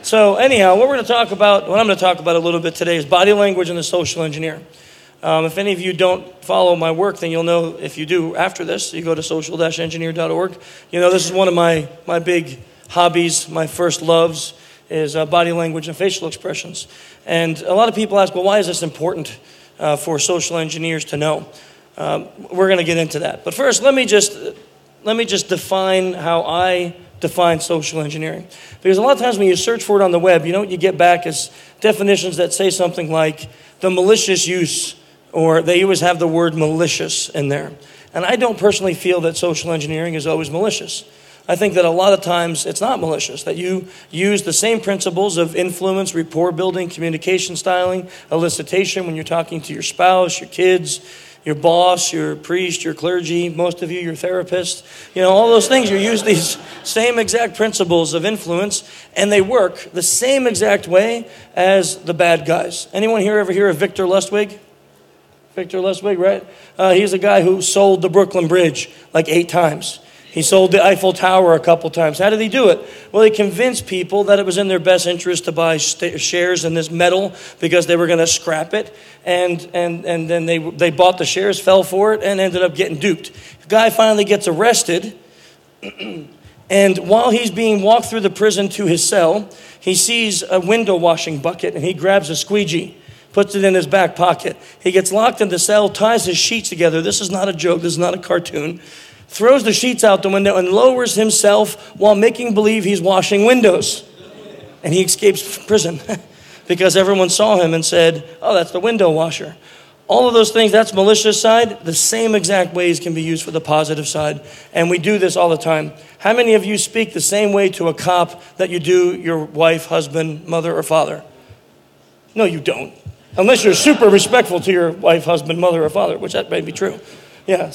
So anyhow, what I'm going to talk about a little bit today is body language and the social engineer. If any of you don't follow my work, then you'll know. If you do after this, you go to social-engineer.org. You know, this is one of my big hobbies, my first loves, is body language and facial expressions. And a lot of people ask, well, why is this important for social engineers to know? We're going to get into that. But first, let me just define how I define social engineering. Because a lot of times when you search for it on the web, you know what you get back is definitions that say something like the malicious use, or they always have the word malicious in there. And I don't personally feel that social engineering is always malicious. I think that a lot of times it's not malicious, that you use the same principles of influence, rapport building, communication styling, elicitation when you're talking to your spouse, your kids, your boss, your priest, your clergy, most of you, your therapist. You know, all those things, you use these same exact principles of influence, and they work the same exact way as the bad guys. Anyone here ever hear of Victor Lustig? Victor Lustig, right? He's a guy who sold the Brooklyn Bridge like 8 times. He sold the Eiffel Tower a couple times. How did he do it? Well, he convinced people that it was in their best interest to buy shares in this metal because they were going to scrap it. And then they bought the shares, fell for it, and ended up getting duped. The guy finally gets arrested. And while he's being walked through the prison to his cell, he sees a window washing bucket, and he grabs a squeegee, puts it in his back pocket. He gets locked in the cell, ties his sheets together. This is not a joke. This is not a cartoon. Throws the sheets out the window and lowers himself while making believe he's washing windows. And he escapes prison because everyone saw him and said, oh, that's the window washer. All of those things, that's malicious side. The same exact ways can be used for the positive side. And we do this all the time. How many of you speak the same way to a cop that you do your wife, husband, mother, or father? No, you don't. Unless you're super respectful to your wife, husband, mother, or father, which that may be true. Yeah,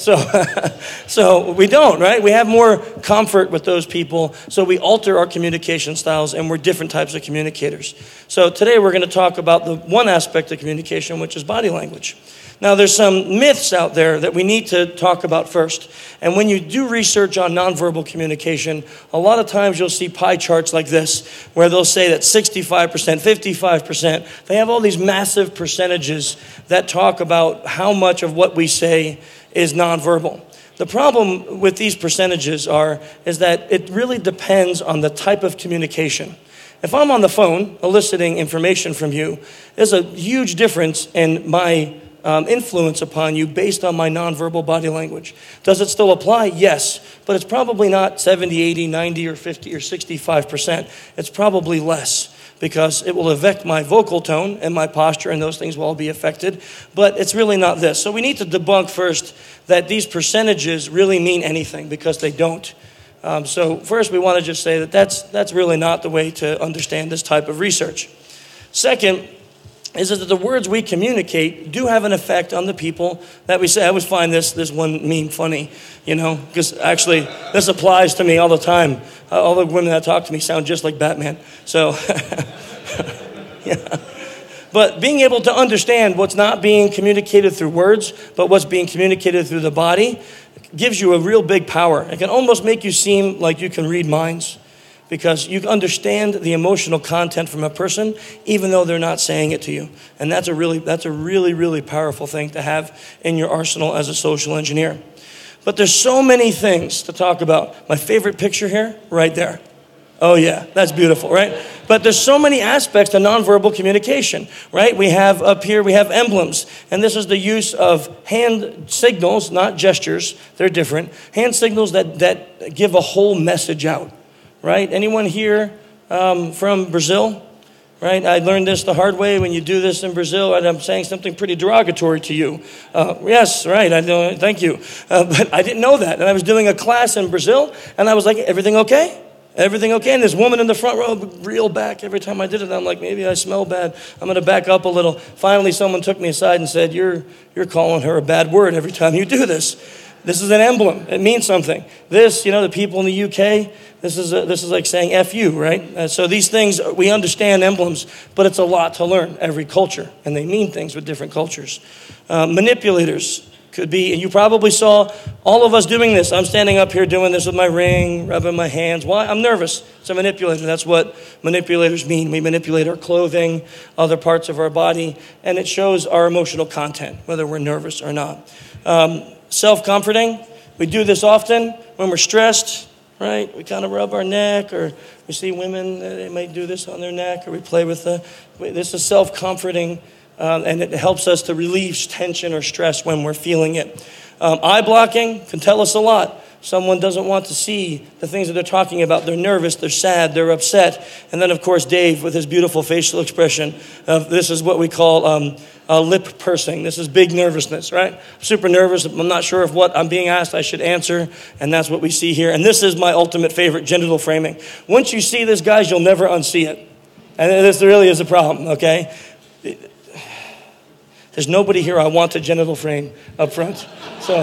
so we don't, right? We have more comfort with those people, so we alter our communication styles, and we're different types of communicators. So today we're going to talk about the one aspect of communication, which is body language. Now, there's some myths out there that we need to talk about first. And when you do research on nonverbal communication, a lot of times you'll see pie charts like this, where they'll say that 65%, 55%, they have all these massive percentages that talk about how much of what we say is nonverbal. The problem with these percentages is that it really depends on the type of communication. If I'm on the phone eliciting information from you, there's a huge difference in my influence upon you based on my nonverbal body language. Does it still apply? Yes, but it's probably not 70, 80, 90, or 50, or 65%. It's probably less, because it will affect my vocal tone and my posture, and those things will all be affected. But it's really not this. So we need to debunk first that these percentages really mean anything, because they don't. So first we want to just say that that's really not the way to understand this type of research. Second is that the words we communicate do have an effect on the people that we say. I always find this one meme funny, you know, because actually this applies to me all the time. All the women that talk to me sound just like Batman. So, yeah. But being able to understand what's not being communicated through words, but what's being communicated through the body, gives you a real big power. It can almost make you seem like you can read minds, because you understand the emotional content from a person, even though they're not saying it to you. And that's a really, really powerful thing to have in your arsenal as a social engineer. But there's so many things to talk about. My favorite picture here, right there. Oh yeah, that's beautiful, right? But there's so many aspects to nonverbal communication, right? We have up here, we have emblems. And this is the use of hand signals, not gestures. They're different. Hand signals that give a whole message out. Right? Anyone here from Brazil? Right? I learned this the hard way. When you do this in Brazil, and I'm saying something pretty derogatory to you. Yes, right. I know. Thank you. But I didn't know that. And I was doing a class in Brazil, and I was like, everything okay? Everything okay? And this woman in the front row reeled back every time I did it. I'm like, maybe I smell bad. I'm going to back up a little. Finally, someone took me aside and said, you're calling her a bad word every time you do this. This is an emblem. It means something. This, you know, the people in the UK, this is like saying F you, right? So these things, we understand emblems, but it's a lot to learn, every culture. And they mean things with different cultures. Manipulators, Could be, and you probably saw all of us doing this. I'm standing up here doing this with my ring, rubbing my hands. Why? I'm nervous. It's a manipulator. That's what manipulators mean. We manipulate our clothing, other parts of our body, and it shows our emotional content, whether we're nervous or not. Self-comforting. We do this often when we're stressed, right? We kind of rub our neck, or we see women, they might do this on their neck, or we play with this is self-comforting. And it helps us to relieve tension or stress when we're feeling it. Eye blocking can tell us a lot. Someone doesn't want to see the things that they're talking about. They're nervous, they're sad, they're upset. And then, of course, Dave with his beautiful facial expression. This is what we call lip pursing. This is big nervousness, right? I'm super nervous. I'm not sure if what I'm being asked I should answer. And that's what we see here. And this is my ultimate favorite, genital framing. Once you see this, guys, you'll never unsee it. And this really is a problem, okay? There's nobody here I want a genital frame up front. So,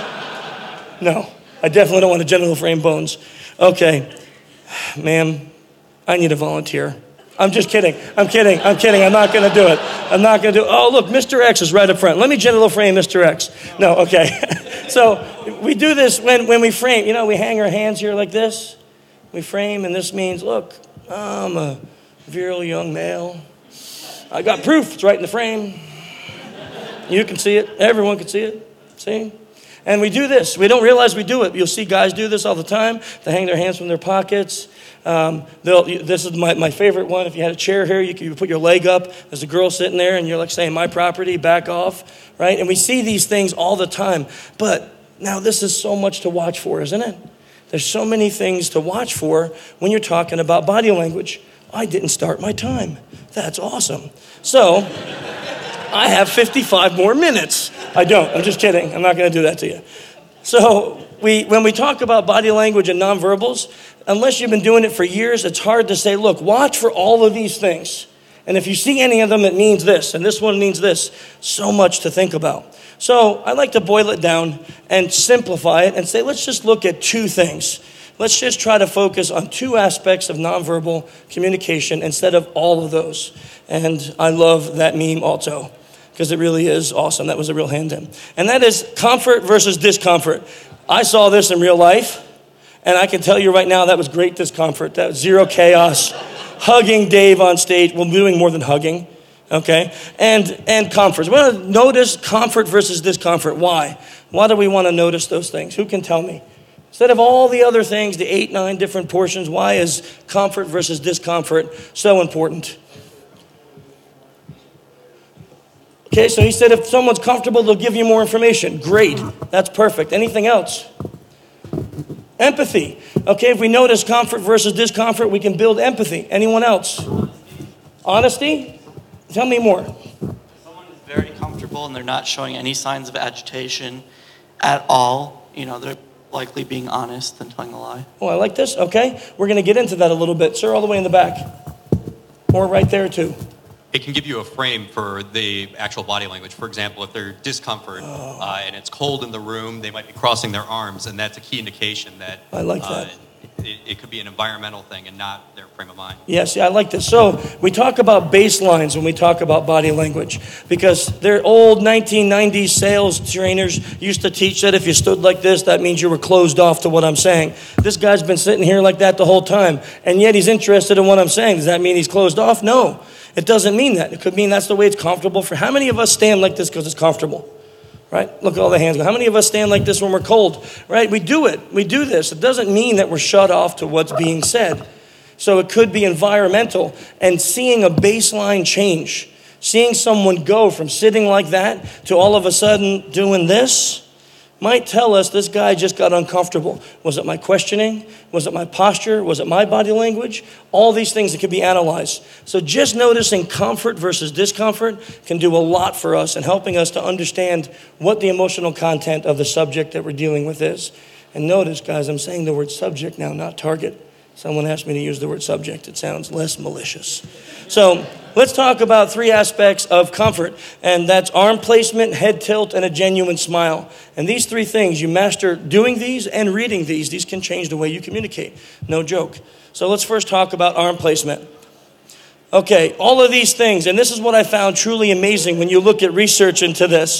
no, I definitely don't want a genital frame bones. Okay, ma'am, I need a volunteer. I'm just kidding. I'm kidding. I'm not going to do it. Oh, look, Mr. X is right up front. Let me genital frame Mr. X. No, okay. So we do this when we frame. You know, we hang our hands here like this. We frame, and this means, look, I'm a virile young male. I got proof. It's right in the frame. You can see it. Everyone can see it. See? And we do this. We don't realize we do it. You'll see guys do this all the time. They hang their hands from their pockets. This is my favorite one. If you had a chair here, you could put your leg up. There's a girl sitting there, and you're like saying, my property, back off. Right? And we see these things all the time. But now this is so much to watch for, isn't it? There's so many things to watch for when you're talking about body language. I didn't start my time. That's awesome. So I have 55 more minutes. I don't. I'm just kidding. I'm not going to do that to you. So when we talk about body language and nonverbals, unless you've been doing it for years, it's hard to say, look, watch for all of these things. And if you see any of them, it means this. And this one means this. So much to think about. So I like to boil it down and simplify it and say, let's just look at two things. Let's just try to focus on two aspects of nonverbal communication instead of all of those. And I love that meme also, because it really is awesome. That was a real hand-in. And that is comfort versus discomfort. I saw this in real life, and I can tell you right now that was great discomfort. That was zero chaos. Hugging Dave on stage. Well, doing more than hugging, okay? And comfort. We want to notice comfort versus discomfort. Why? Why do we want to notice those things? Who can tell me? Instead of all the other things, the 8, 9 different portions, why is comfort versus discomfort so important? Okay, so he said if someone's comfortable, they'll give you more information. Great, that's perfect. Anything else? Empathy. Okay, if we notice comfort versus discomfort, we can build empathy. Anyone else? Honesty? Tell me more. Someone is very comfortable and they're not showing any signs of agitation at all. You know, they're likely being honest and telling a lie. Oh, I like this. Okay, we're going to get into that a little bit. Sir, all the way in the back. Or right there, too. It can give you a frame for the actual body language. For example, if they're discomfort and it's cold in the room, they might be crossing their arms, and that's a key indication that I like that. It could be an environmental thing and not their frame of mind. Yes, I like this. So we talk about baselines when we talk about body language, because their old 1990s sales trainers used to teach that if you stood like this, that means you were closed off to what I'm saying. This guy's been sitting here like that the whole time, and yet he's interested in what I'm saying. Does that mean he's closed off? No. It doesn't mean that. It could mean that's the way it's comfortable for. How many of us stand like this because it's comfortable? Right? Look at all the hands go. How many of us stand like this when we're cold? Right? We do it. We do this. It doesn't mean that we're shut off to what's being said. So it could be environmental. And seeing a baseline change, seeing someone go from sitting like that to all of a sudden doing this, might tell us this guy just got uncomfortable. Was it my questioning? Was it my posture? Was it my body language? All these things that could be analyzed. So just noticing comfort versus discomfort can do a lot for us in helping us to understand what the emotional content of the subject that we're dealing with is. And notice, guys, I'm saying the word subject now, not target. Someone asked me to use the word subject. It sounds less malicious. So let's talk about 3 aspects of comfort, and that's arm placement, head tilt, and a genuine smile. And these 3 things, you master doing these and reading these can change the way you communicate. No joke. So let's first talk about arm placement. Okay, all of these things, and this is what I found truly amazing when you look at research into this,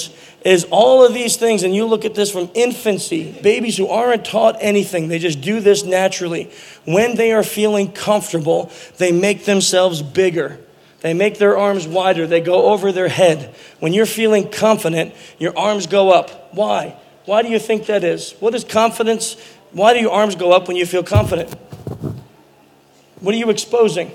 is all of these things, and you look at this from infancy, babies who aren't taught anything, they just do this naturally. When they are feeling comfortable, they make themselves bigger. They make their arms wider. They go over their head. When you're feeling confident, your arms go up. Why? Why do you think that is? What is confidence? Why do your arms go up when you feel confident? What are you exposing?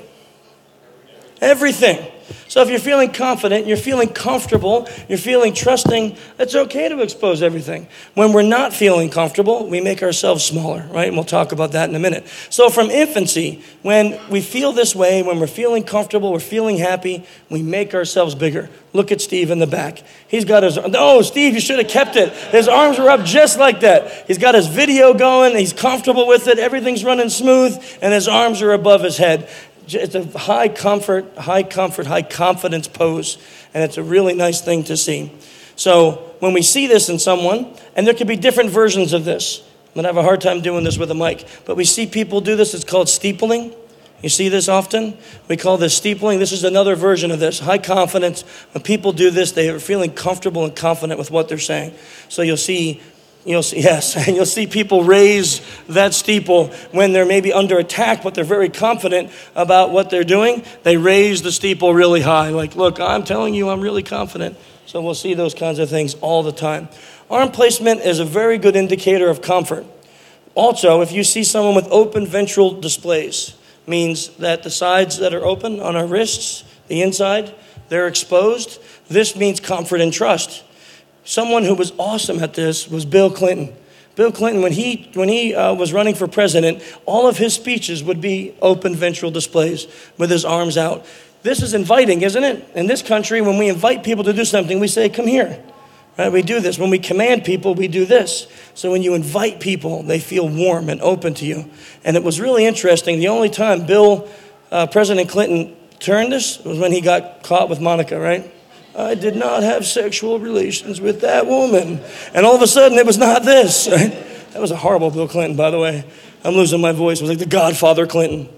Everything. So if you're feeling confident, you're feeling comfortable, you're feeling trusting, it's okay to expose everything. When we're not feeling comfortable, we make ourselves smaller, right? And we'll talk about that in a minute. So from infancy, when we feel this way, when we're feeling comfortable, we're feeling happy, we make ourselves bigger. Look at Steve in the back. He's got his, no, Steve, you should have kept it. His arms were up just like that. He's got his video going, he's comfortable with it, everything's running smooth, and his arms are above his head. It's a high comfort, high confidence pose, and it's a really nice thing to see. So when we see this in someone, and there could be different versions of this. I'm going to have a hard time doing this with a mic, but we see people do this. It's called steepling. You see this often? We call this steepling. This is another version of this, high confidence. When people do this, they are feeling comfortable and confident with what they're saying. So you'll see, yes, and you'll see people raise that steeple when they're maybe under attack, but they're very confident about what they're doing. They raise the steeple really high, like, look, I'm telling you, I'm really confident. So we'll see those kinds of things all the time. Arm placement is a very good indicator of comfort. Also, if you see someone with open ventral displays, means that the sides that are open on our wrists, the inside, they're exposed. This means comfort and trust. Someone who was awesome at this was Bill Clinton. Bill Clinton, when he was running for president, all of his speeches would be open ventral displays with his arms out. This is inviting, isn't it? In this country, when we invite people to do something, we say, come here. Right? We do this. When we command people, we do this. So when you invite people, they feel warm and open to you. And it was really interesting. The only time President Clinton turned this was when he got caught with Monica, right? I did not have sexual relations with that woman. And all of a sudden, it was not this. Right? That was a horrible Bill Clinton, by the way. I'm losing my voice. It was like the Godfather Clinton.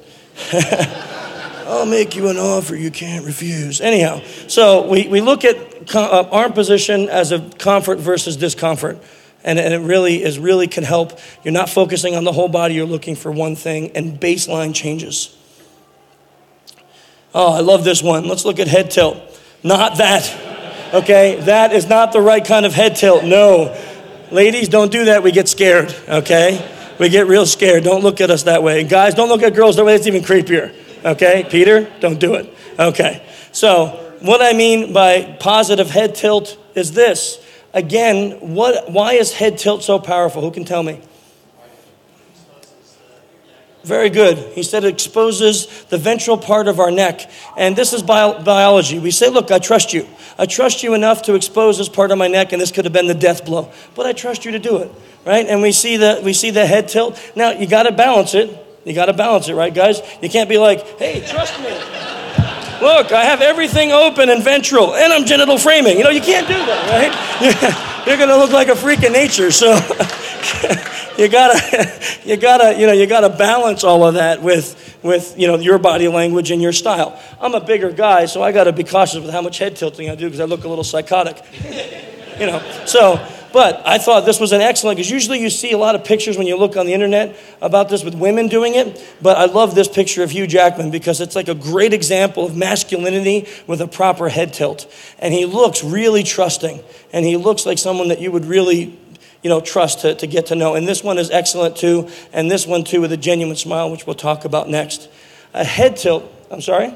I'll make you an offer you can't refuse. Anyhow, so we look at arm position as a comfort versus discomfort. And it really can help. You're not focusing on the whole body. You're looking for one thing. And baseline changes. Oh, I love this one. Let's look at head tilt. Not that, okay? That is not the right kind of head tilt, no. Ladies, don't do that, we get scared, okay? We get real scared, don't look at us that way. Guys, don't look at girls that way, it's even creepier, okay? Peter, don't do it, okay. So, what I mean by positive head tilt is this. Again, why is head tilt so powerful? Who can tell me? Very good. He said it exposes the ventral part of our neck. And this is biology. We say, look, I trust you. I trust you enough to expose this part of my neck, and this could have been the death blow. But I trust you to do it, right? And we see the head tilt. Now, you got to balance it. You got to balance it, right, guys? You can't be like, hey, trust me. Look, I have everything open and ventral, and I'm genital framing. You can't do that, right? You're going to look like a freak of nature, so... You gotta balance all of that with your body language and your style. I'm a bigger guy, so I gotta be cautious with how much head tilting I do because I look a little psychotic. But I thought this was an excellent, because usually you see a lot of pictures when you look on the internet about this with women doing it. But I love this picture of Hugh Jackman because it's like a great example of masculinity with a proper head tilt. And he looks really trusting, and he looks like someone that you would really trust to get to know. And this one is excellent too. And this one too with a genuine smile, which we'll talk about next. A head tilt. I'm sorry?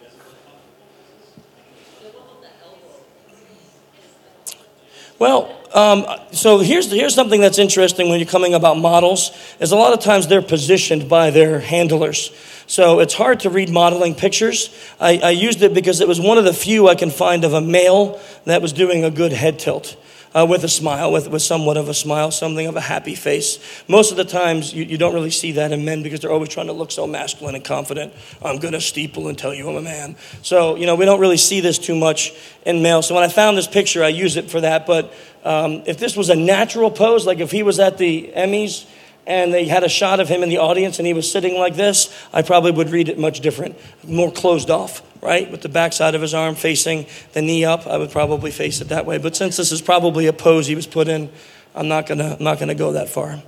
Well, so here's something that's interesting when you're coming about models, is a lot of times they're positioned by their handlers. So it's hard to read modeling pictures. I used it because it was one of the few I can find of a male that was doing a good head tilt. With a smile, with somewhat of a smile, something of a happy face. Most of the times, you don't really see that in men because they're always trying to look so masculine and confident. I'm going to steeple and tell you I'm a man. So, we don't really see this too much in males. So when I found this picture, I use it for that. But if this was a natural pose, like if he was at the Emmys and they had a shot of him in the audience and he was sitting like this, I probably would read it much different, more closed off, right? With the backside of his arm facing the knee up. I would probably face it that way. But since this is probably a pose he was put in, I'm not gonna go that far.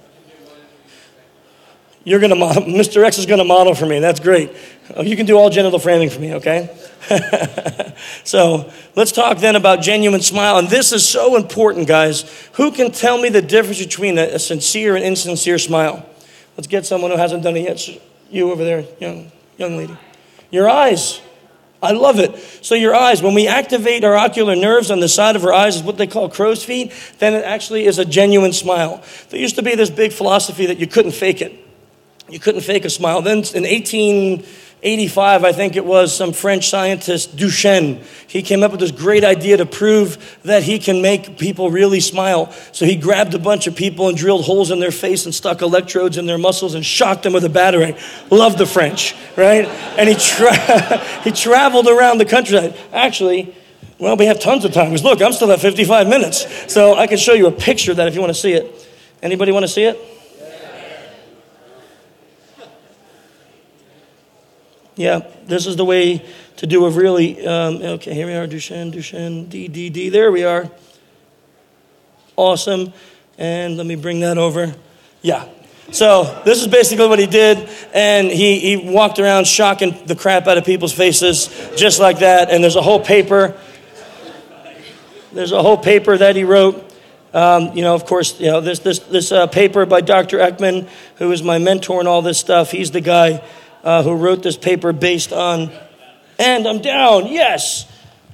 You're gonna model. Mr. X is gonna model for me. That's great. Oh, you can do all genital framing for me, okay? So let's talk then about genuine smile. And this is so important, guys. Who can tell me the difference between a sincere and insincere smile? Let's get someone who hasn't done it yet. You over there, young lady. Your eyes. I love it. So your eyes, when we activate our ocular nerves on the side of our eyes, is what they call crow's feet, then it actually is a genuine smile. There used to be this big philosophy that you couldn't fake it. You couldn't fake a smile. Then in 1885, I think it was, some French scientist, Duchenne, he came up with this great idea to prove that he can make people really smile. So he grabbed a bunch of people and drilled holes in their face and stuck electrodes in their muscles and shocked them with a battery. Loved the French, right? And he traveled around the country. Actually, well, we have tons of time. Because look, I'm still at 55 minutes. So I can show you a picture of that if you want to see it. Anybody want to see it? Yeah, this is the way to do a really, okay, here we are, Duchenne, D. There we are. Awesome. And let me bring that over. Yeah. So this is basically what he did. And he walked around shocking the crap out of people's faces just like that. And there's a whole paper. There's a whole paper that he wrote. Of course, this paper by Dr. Ekman, who is my mentor and all this stuff. He's the guy who wrote this paper based on, and I'm down, yes.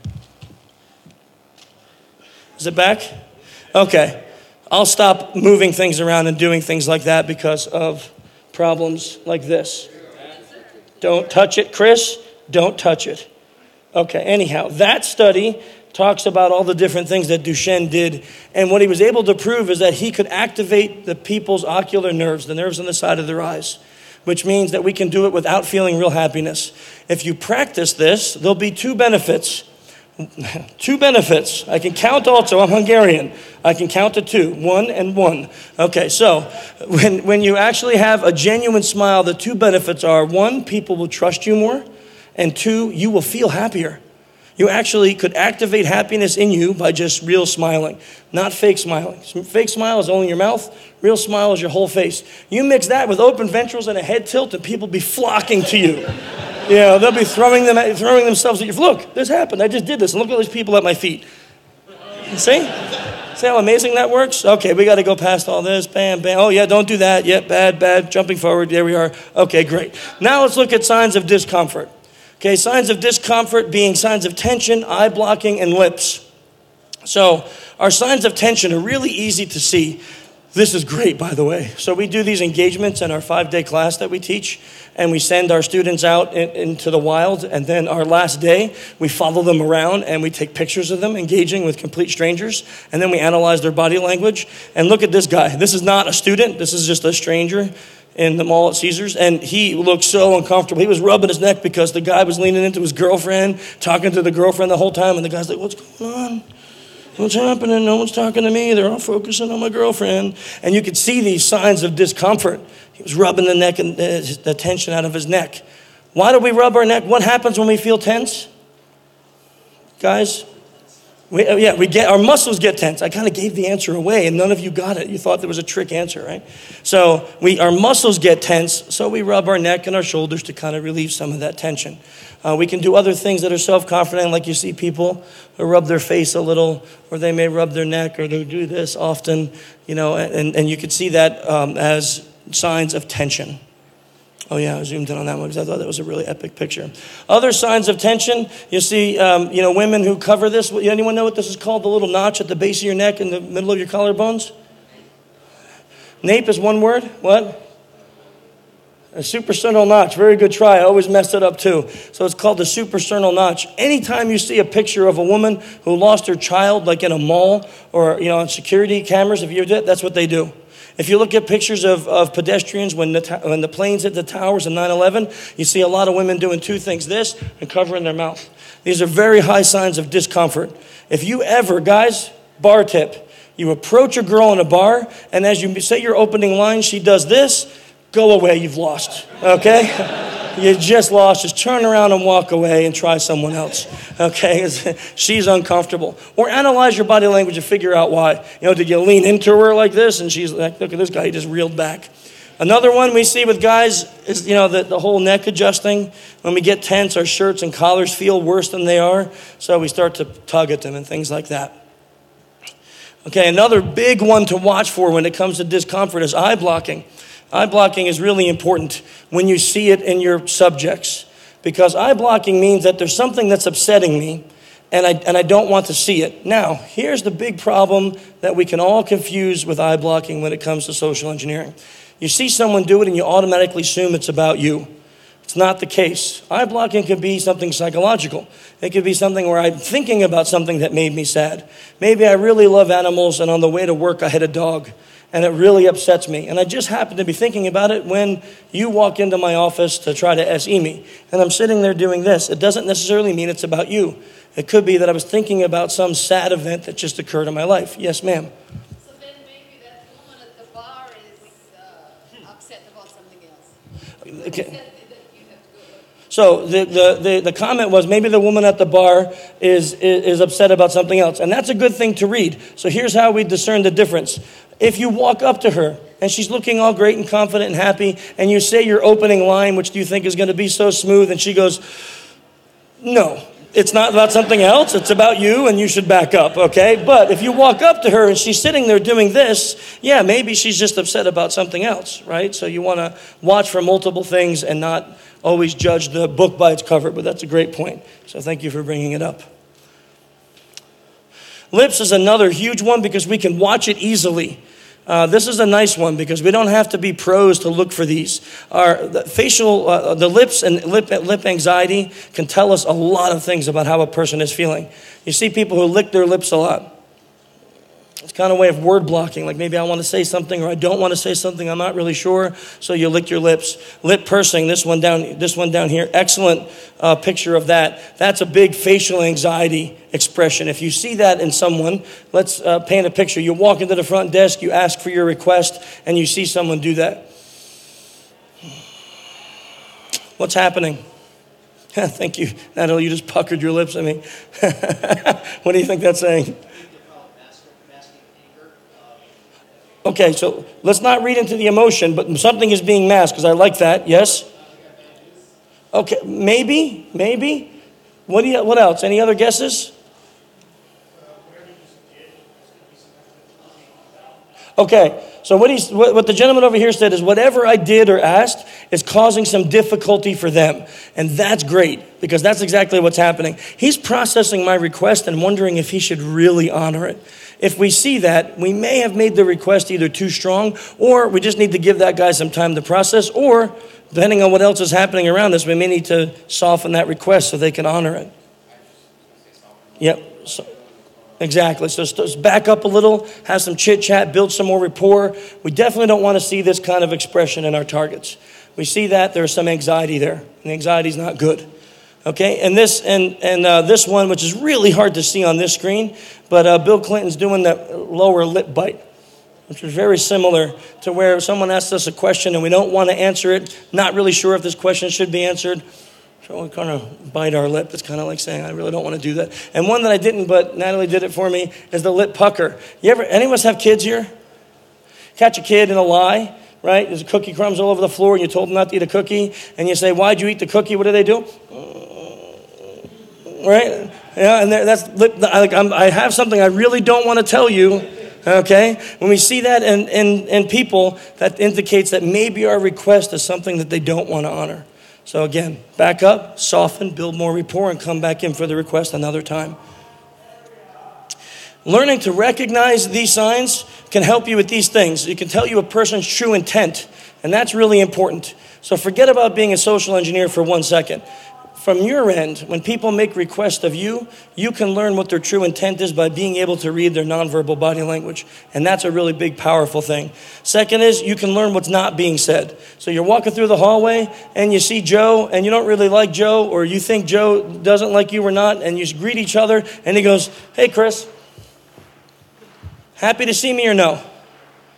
Is it back? Okay. I'll stop moving things around and doing things like that because of problems like this. Don't touch it, Chris. Don't touch it. Okay, anyhow, that study talks about all the different things that Duchenne did. And what he was able to prove is that he could activate the people's ocular nerves, the nerves on the side of their eyes, which means that we can do it without feeling real happiness. If you practice this, there'll be two benefits. Two benefits. I can count also. I'm Hungarian. I can count to two. 1 and 1. Okay, so when you actually have a genuine smile, the two benefits are, 1, people will trust you more, and 2, you will feel happier. You actually could activate happiness in you by just real smiling, not fake smiling. Fake smile is only your mouth. Real smile is your whole face. You mix that with open ventricles and a head tilt, and people be flocking to you. They'll be throwing themselves at you. Look, this happened. I just did this, and look at all these people at my feet. See? See how amazing that works? Okay, we got to go past all this. Bam, bam. Oh, yeah, don't do that. Yeah, bad. Jumping forward. There we are. Okay, great. Now let's look at signs of discomfort. Okay, signs of discomfort being signs of tension, eye blocking, and lips. So our signs of tension are really easy to see. This is great, by the way. So we do these engagements in our 5-day class that we teach, and we send our students out into the wild, and then our last day, we follow them around, and we take pictures of them engaging with complete strangers, and then we analyze their body language. And look at this guy. This is not a student. This is just a stranger in the mall at Caesars, and he looked so uncomfortable. He was rubbing his neck because the guy was leaning into his girlfriend, talking to the girlfriend the whole time, and the guy's like, what's going on? What's happening? No one's talking to me. They're all focusing on my girlfriend. And you could see these signs of discomfort. He was rubbing the neck and the tension out of his neck. Why do we rub our neck? What happens when we feel tense? Guys? We get our muscles get tense. I kind of gave the answer away, and none of you got it. You thought there was a trick answer, right? So our muscles get tense, so we rub our neck and our shoulders to kind of relieve some of that tension. We can do other things that are self-confident, like you see people who rub their face a little, or they may rub their neck, or they do this often, and you could see that as signs of tension. Oh yeah, I zoomed in on that one because I thought that was a really epic picture. Other signs of tension, you see, women who cover this. Anyone know what this is called? The little notch at the base of your neck in the middle of your collarbones? Nape is one word. What? A suprasternal notch. Very good try. I always messed it up too. So it's called the suprasternal notch. Anytime you see a picture of a woman who lost her child, like in a mall or on security cameras, if you did, that's what they do. If you look at pictures of pedestrians when the planes hit the towers in 9/11, you see a lot of women doing two things, this and covering their mouth. These are very high signs of discomfort. If you ever, guys, bar tip, you approach a girl in a bar, and as you say your opening line, she does this, go away, you've lost, okay? you just lost. Just turn around and walk away and try someone else, okay? She's uncomfortable. Or analyze your body language and figure out why. Did you lean into her like this? And she's like, look at this guy, he just reeled back. Another one we see with guys is, the whole neck adjusting. When we get tense, our shirts and collars feel worse than they are, so we start to tug at them and things like that. Okay, another big one to watch for when it comes to discomfort is eye blocking. Eye blocking is really important when you see it in your subjects, because eye blocking means that there's something that's upsetting me and I don't want to see it. Now, here's the big problem that we can all confuse with eye blocking when it comes to social engineering. You see someone do it and you automatically assume it's about you. It's not the case. Eye blocking can be something psychological. It could be something where I'm thinking about something that made me sad. Maybe I really love animals and on the way to work I hit a dog and it really upsets me. And I just happen to be thinking about it when you walk into my office to try to SE me. And I'm sitting there doing this. It doesn't necessarily mean it's about you. It could be that I was thinking about some sad event that just occurred in my life. Yes, ma'am. So then maybe that woman at the bar is upset about something else. Okay. So the comment was maybe the woman at the bar is upset about something else. And that's a good thing to read. So here's how we discern the difference. If you walk up to her and she's looking all great and confident and happy, and you say your opening line, which do you think is going to be so smooth, and she goes, no, it's not about something else. It's about you and you should back up, okay? But if you walk up to her and she's sitting there doing this, yeah, maybe she's just upset about something else, right? So you want to watch for multiple things and not always judge the book by its cover, but that's a great point. So thank you for bringing it up. Lips is another huge one because we can watch it easily. This is a nice one because we don't have to be pros to look for these. The lips and lip anxiety can tell us a lot of things about how a person is feeling. You see people who lick their lips a lot. It's kind of a way of word blocking, like maybe I want to say something or I don't want to say something, I'm not really sure, so you lick your lips. Lip pursing, this one down here, excellent picture of that. That's a big facial anxiety expression. If you see that in someone, let's paint a picture. You walk into the front desk, you ask for your request, and you see someone do that. What's happening? Thank you, Natalie, you just puckered your lips at me. What do you think that's saying? Okay, so let's not read into the emotion, but something is being masked, because I like that, yes? Okay, maybe. What else? Any other guesses? Okay, so what the gentleman over here said is whatever I did or asked is causing some difficulty for them. And that's great, because that's exactly what's happening. He's processing my request and wondering if he should really honor it. If we see that, we may have made the request either too strong, or we just need to give that guy some time to process, or depending on what else is happening around us, we may need to soften that request so they can honor it. Yep. So, exactly. So just back up a little, have some chit chat, build some more rapport. We definitely don't want to see this kind of expression in our targets. We see that there's some anxiety there, and the anxiety is not good. Okay, and this one, which is really hard to see on this screen, but Bill Clinton's doing that lower lip bite, which is very similar to where someone asks us a question and we don't want to answer it, not really sure if this question should be answered, so we kind of bite our lip. It's kind of like saying, I really don't want to do that. And one that I didn't, but Natalie did it for me, is the lip pucker. Any of us have kids here? Catch a kid in a lie, right? There's cookie crumbs all over the floor and you told them not to eat a cookie, and you say, why'd you eat the cookie? What do they do? Right? Yeah, and that's I have something I really don't want to tell you. Okay? When we see that in people, that indicates that maybe our request is something that they don't want to honor. So again, back up, soften, build more rapport, and come back in for the request another time. Learning to recognize these signs can help you with these things. It can tell you a person's true intent, and that's really important. So forget about being a social engineer for 1 second. From your end, when people make requests of you, you can learn what their true intent is by being able to read their nonverbal body language. And that's a really big, powerful thing. Second is you can learn what's not being said. So you're walking through the hallway and you see Joe and you don't really like Joe, or you think Joe doesn't like you or not, and you greet each other and he goes, hey, Chris, happy to see me or no?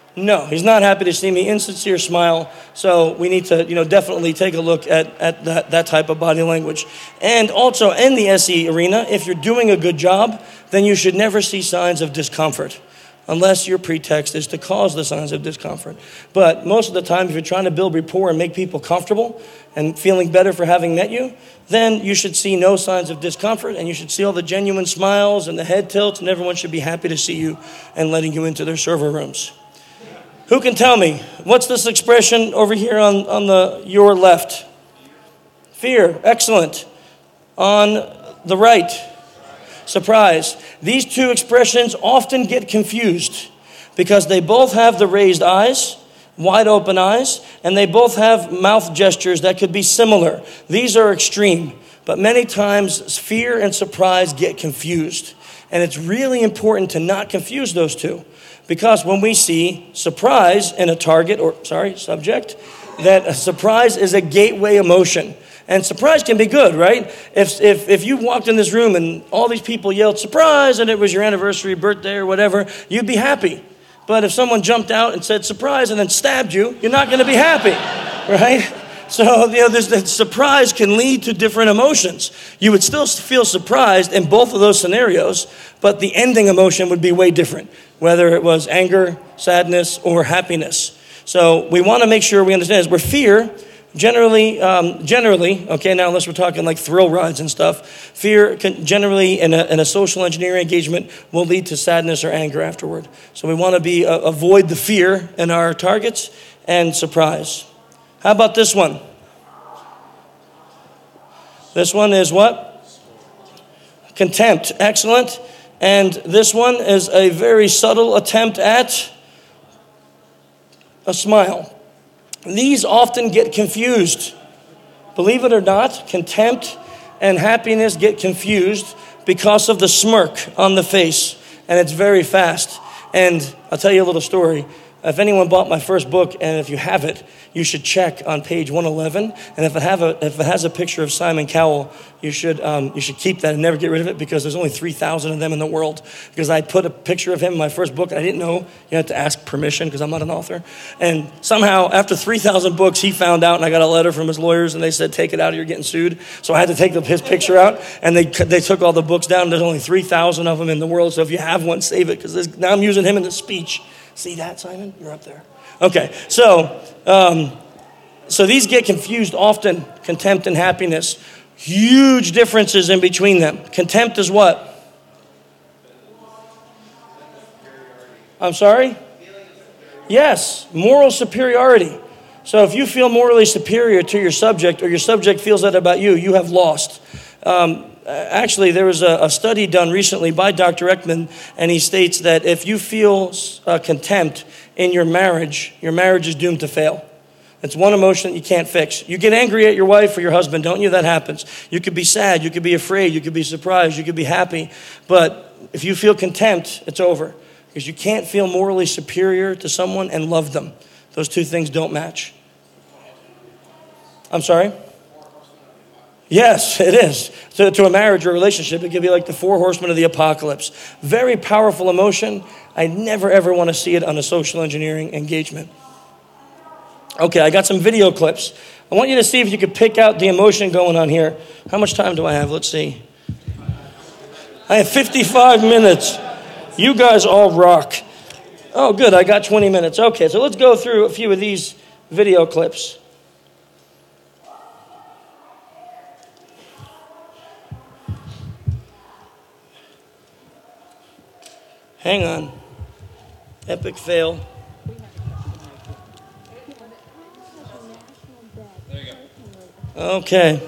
No, he's not happy to see me. Insincere smile. So we need to, definitely take a look at that type of body language. And also in the SE arena, if you're doing a good job, then you should never see signs of discomfort, unless your pretext is to cause the signs of discomfort. But most of the time, if you're trying to build rapport and make people comfortable and feeling better for having met you, then you should see no signs of discomfort, and you should see all the genuine smiles and the head tilts, and everyone should be happy to see you and letting you into their server rooms. Who can tell me, what's this expression over here on your left? Fear, excellent. On the right, surprise. These two expressions often get confused because they both have the raised eyes, wide open eyes, and they both have mouth gestures that could be similar. These are extreme, but many times fear and surprise get confused. And it's really important to not confuse those two. Because when we see surprise in a subject, that a surprise is a gateway emotion. And surprise can be good, right? If you walked in this room and all these people yelled surprise and it was your anniversary, birthday, or whatever, you'd be happy. But if someone jumped out and said surprise and then stabbed you, you're not going to be happy, right? So, the surprise can lead to different emotions. You would still feel surprised in both of those scenarios, but the ending emotion would be way different, whether it was anger, sadness, or happiness. So we want to make sure we understand this. Where fear, generally, okay, now unless we're talking like thrill rides and stuff, fear can generally, in a social engineering engagement, will lead to sadness or anger afterward. So we want to avoid the fear in our targets and surprise. How about this one? This one is what? Contempt. Excellent. And this one is a very subtle attempt at a smile. These often get confused. Believe it or not, contempt and happiness get confused because of the smirk on the face. And it's very fast. And I'll tell you a little story. If anyone bought my first book, and if you have it, you should check on page 111. And if it has a picture of Simon Cowell, you should keep that and never get rid of it, because there's only 3,000 of them in the world. Because I put a picture of him in my first book, and I didn't know you had to ask permission because I'm not an author. And somehow, after 3,000 books, he found out, and I got a letter from his lawyers, and they said, take it out or you're getting sued. So I had to take his picture out, and they took all the books down. There's only 3,000 of them in the world, so if you have one, save it, because now I'm using him in the speech. See that, Simon? You're up there. Okay, so these get confused often, contempt and happiness. Huge differences in between them. Contempt is what? I'm sorry? Yes, moral superiority. So if you feel morally superior to your subject, or your subject feels that about you, you have lost. Actually, there was a study done recently by Dr. Ekman, and he states that if you feel contempt in your marriage is doomed to fail. It's one emotion that you can't fix. You get angry at your wife or your husband, don't you? That happens. You could be sad, you could be afraid, you could be surprised, you could be happy. But if you feel contempt, it's over. Because you can't feel morally superior to someone and love them. Those two things don't match. I'm sorry? Yes, it is. To a marriage or a relationship, it could be like the 4 horsemen of the apocalypse. Very powerful emotion. I never, ever want to see it on a social engineering engagement. Okay, I got some video clips. I want you to see if you could pick out the emotion going on here. How much time do I have? Let's see. I have 55 minutes. You guys all rock. Oh, good. I got 20 minutes. Okay, so let's go through a few of these video clips. Hang on. Epic fail. There you go. Okay.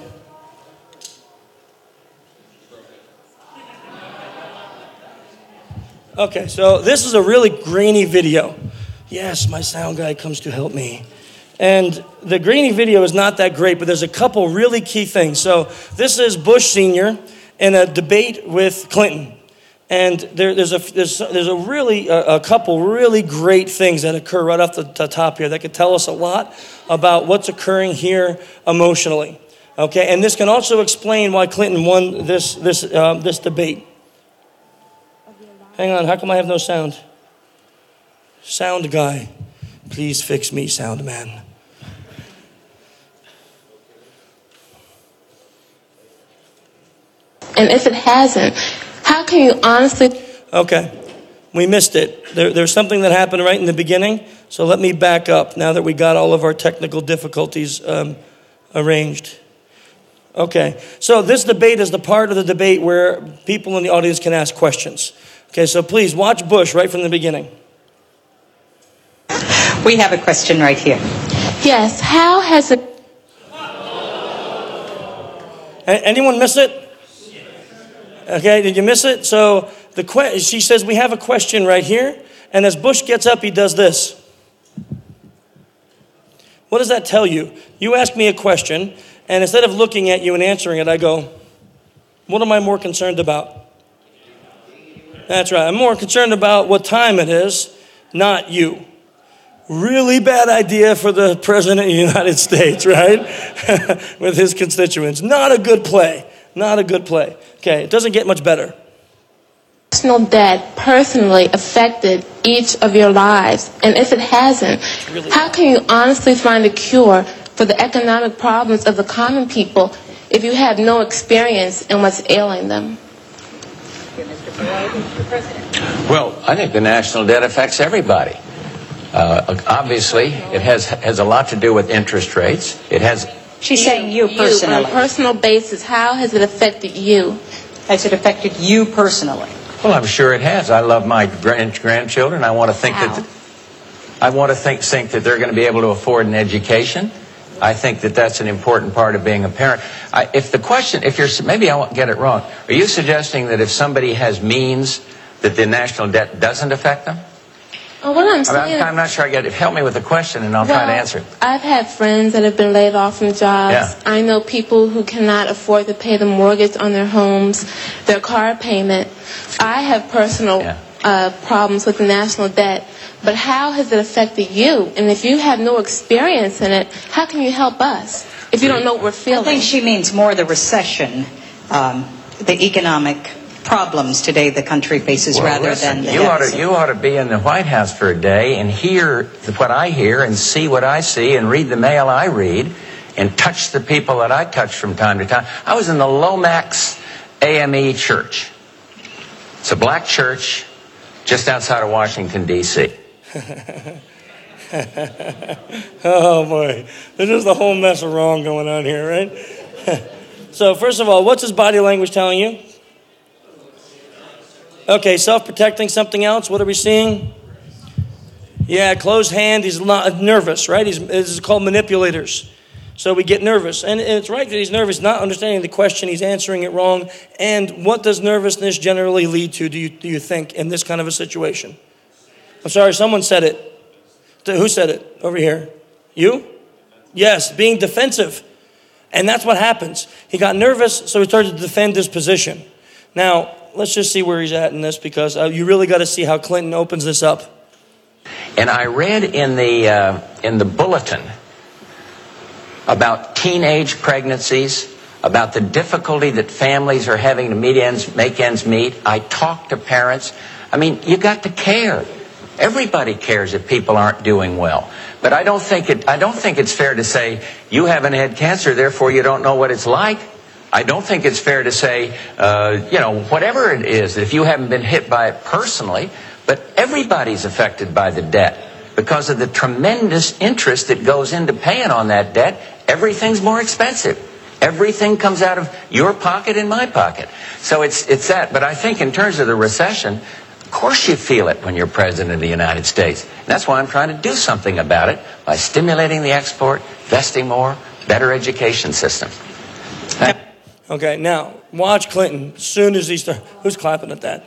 Okay, so this is a really grainy video. Yes, my sound guy comes to help me. And the grainy video is not that great, but there's a couple really key things. So this is Bush Sr. in a debate with Clinton. And there's a couple really great things that occur right off the top here that could tell us a lot about what's occurring here emotionally. Okay, and this can also explain why Clinton won this debate. Hang on, how come I have no sound? Sound guy, please fix me, sound man. And if it hasn't, how can you honestly... Okay, we missed it. There's something that happened right in the beginning, so let me back up now that we got all of our technical difficulties arranged. Okay, so this debate is the part of the debate where people in the audience can ask questions. Okay, so please watch Bush right from the beginning. We have a question right here. Yes, how has it... Anyone miss it? Okay, did you miss it? So she says, we have a question right here. And as Bush gets up, he does this. What does that tell you? You ask me a question, and instead of looking at you and answering it, I go, what am I more concerned about? That's right. I'm more concerned about what time it is, not you. Really bad idea for the President of the United States, right? With his constituents. Not a good play. Not a good play. Okay, it doesn't get much better. National debt personally affected each of your lives? And if it hasn't, how can you honestly find a cure for the economic problems of the common people if you have no experience in what's ailing them? Well, I think the national debt affects everybody. Obviously, it has a lot to do with interest rates. It has... She's saying you personally. On a personal basis, how has it affected you? Has it affected you personally? Well, I'm sure it has. I love my grandchildren. I want to think think that they're going to be able to afford an education. I think that that's an important part of being a parent. Maybe I won't get it wrong. Are you suggesting that if somebody has means, that the national debt doesn't affect them? What I'm saying, I'm not sure I get it. Help me with the question, and I'll try to answer it. I've had friends that have been laid off from jobs. Yeah. I know people who cannot afford to pay the mortgage on their homes, their car payment. I have personal problems with the national debt. But how has it affected you? And if you have no experience in it, how can you help us if you don't know what we're feeling? I think she means more the recession, the economic problems today the country faces, rather than the deficit. You ought to be in the White House for a day and hear what I hear and see what I see and read the mail I read and touch the people that I touch from time to time. I was in the Lomax AME Church. It's a black church just outside of Washington, D.C. Oh, boy. There's just a whole mess of wrong going on here, right? So, first of all, what's his body language telling you? Okay, self-protecting, something else. What are we seeing? Yeah, closed hand. He's not nervous, right? This is called manipulators. So we get nervous. And it's right that he's nervous, not understanding the question. He's answering it wrong. And what does nervousness generally lead to, do you think, in this kind of a situation? I'm sorry, someone said it. Who said it? Over here. You? Yes, being defensive. And that's what happens. He got nervous, so he started to defend his position. Now, let's just see where he's at in this, because you really got to see how Clinton opens this up. And I read in the bulletin about teenage pregnancies, about the difficulty that families are having to make ends meet. I talked to parents. I mean, you got to care. Everybody cares if people aren't doing well. But I don't think it's fair to say you haven't had cancer, therefore you don't know what it's like. I don't think it's fair to say, whatever it is, if you haven't been hit by it personally, but everybody's affected by the debt because of the tremendous interest that goes into paying on that debt. Everything's more expensive. Everything comes out of your pocket and my pocket. So it's that. But I think in terms of the recession, of course you feel it when you're president of the United States. And that's why I'm trying to do something about it by stimulating the export, investing more, better education system. Okay, now, watch Clinton. As soon as he starts... Who's clapping at that?